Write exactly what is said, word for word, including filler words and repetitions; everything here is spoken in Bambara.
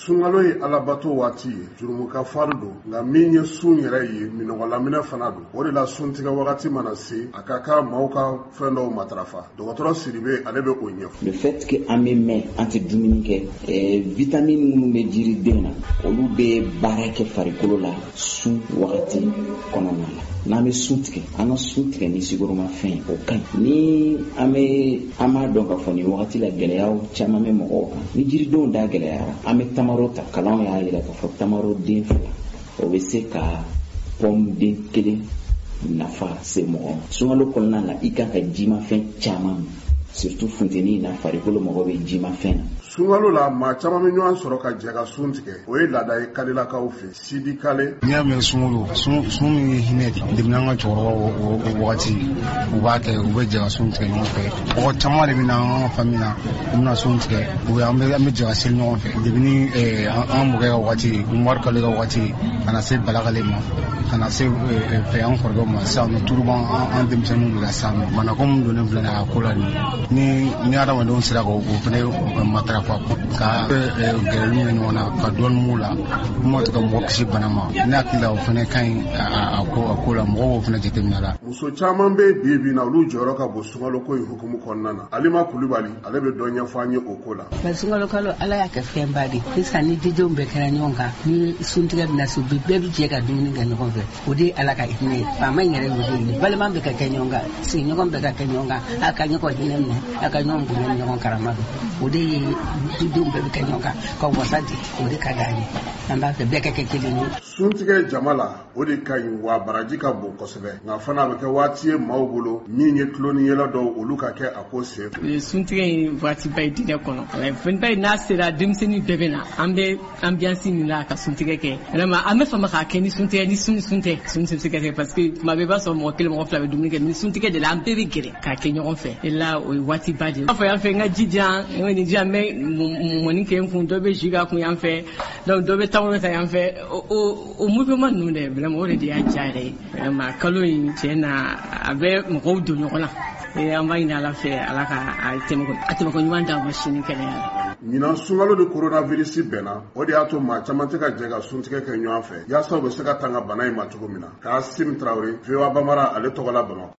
Sunkalo ye alabato waati ye jurumuka faru don nka min ye sun yɛrɛ ye minɔgɔlaminɛ fana don o de la suntigɛ wagati mana se a ka ka maaw ka fɛn dɔw matarafa dɔgɔtɔrɔ Sidibe ale bɛ o ɲɛfɔ. Le fait que an bɛ mɛn an tɛ dumuni kɛ eh, vitamine minnu bɛ jiriden na olu bɛ baara kɛ farikolo la sun wagati kɔnɔna la. N'an bɛ sun tigɛ an ka sun tigɛ ni sigurumafɛn o ka ɲi ni an bɛ an b'a dɔn k'a fɔ nin wagati la gɛlɛyaw caman bɛ mɔgɔw kan ni jiridenw da gɛlɛyara an bɛ tamaro ta kalanw y'a jira k'a fɔ tamaro den fila o bɛ se ka pɔmu den kelen nafa se mɔgɔ ma sunkalo kɔnɔna la i kan ka jimafɛn caman surtout funteni na farikolo mɔgɔ bɛ jimafɛn na. Sunkalo la maa caman bɛ ɲɔgɔn sɔrɔ ka jɛ ka sun tigɛ o ye laada ye Kalelakaw fɛ Sidi Kale. N'i y'a mɛn sunkalo sun sun min ye hinɛ de depi an ka cɛkɔrɔbaw o wagati u b'a kɛ u bɛ jɛ ka sun tigɛ ɲɔgɔn fɛ mɔgɔ caman de bɛ na an ka famille na u bɛna sun tigɛ u bɛ an bɛ an bɛ jɛ ka seli ɲɔgɔn fɛ depi ni an mɔkɛ ka wagati Umaru Kale ka wagati ka na se Balakale ma ka na se fɛ an kɔrɔkɛw ma sisan nɔ turu b'an an denmisɛnninw de la sisan nɔ banako min donnen filɛ nin ye a ko la ni ni adamadenw sera k'o fɛnɛ matarafa ka gɛrɛlu ɲɛ ɲɔgɔn na ka dɔɔni m'u la mun ma to ka mɔgɔ kisi bana ma ne hakili la o fɛnɛ ka ɲi a ko a ko la mɔgɔw b'o fɛnɛ jateminɛ la. Muso caman bɛ bi bi na olu jɔyɔrɔ ka bon sunkalo ko in hukumu kɔnɔna na Alima Kulibali ale bɛ dɔ ɲɛfɔ an ye o ko la. Sunkalo kalo Ala y'a kɛ fɛnba de sisan ni didenw bɛɛ kɛra ɲɔgɔn kan ni suntigɛ bɛna se bɛɛ bɛ jɛ ka dumuni kɛ ɲɔgɔn fɛ o de ye Ala ka hinɛ ye faama in yɛrɛ y'o de ye balima bɛ ka kɛ ɲɔgɔn kan sigiɲɔgɔn bɛ ka kɛ ɲɔgɔn kan a ka ɲɔgɔn hinɛ minɛ a ka ɲɔgɔn bonya ɲɔgɔn karama don o de ye didenw bɛɛ bɛ kɛ ɲɔgɔn kan ka wasa di o de ka d'an ye an b'a fɛ bɛɛ ka kɛ kelen ye. Suntigɛ jama la o de ka ɲi wa baraji ka bon kosɛbɛ nka fana a bɛ kɛ waati ye maaw bolo min ye tuloniyɛlɛ dɔw olu ka kɛ a ko sen fɛ. Suntigɛ in waatiba ye diinɛ kɔnɔ fɛnba n'a sera denmisɛnnin bɛɛ bɛ na an bɛ ambiance min la ka suntigɛ kɛ vraiment an bɛ fama k'a kɛ ni suntigɛ ni sun sun tɛ sun tɛ se ka kɛ parce que tuma bɛɛ i b'a sɔrɔ mɔgɔ kelen mɔgɔ fila bɛ dumuni kɛ ni suntigɛ de la an bɛɛ bɛ gɛrɛ k'a kɛ ɲɔgɔn fɛ et là o ye waatiba de ye. N b'a fɔ yan fɛ n ka jijan n ka nin jijan n bɛ mɔni kɛ n kun dɔ bɛ jus k'a kun yan fɛ donc dɔ bɛ tamaro ta yan fɛ o o mouvement ninnu dɛ vraiment o de y'a diya yɛrɛ ye vraiment kalo in tiɲɛ na a bɛ mɔgɔw don ɲɔgɔn na an b'a ɲini Ala fɛ Ala ka a tɛmɛko ɲuman d'an ma sini kɛnɛya la. Ɲinan sunkalo ni coronavirus bɛnna o de y'a to maa caman tɛ ka jɛ ka suntigɛ kɛ ɲɔgɔn fɛ yaasa u bɛ se ka tanga bana in ma cogo min na. Kaasim Traoré V O A Bambara ale tɔgɔ la Bamakɔ.